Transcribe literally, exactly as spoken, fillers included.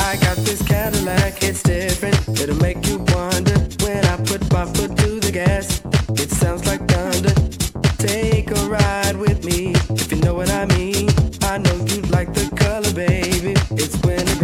I got this Cadillac, it's different. It'll make you wonder when I put my foot to the gas. It sounds like thunder. Take a ride with me, if you know what I mean. I know you like the color, baby. It's when it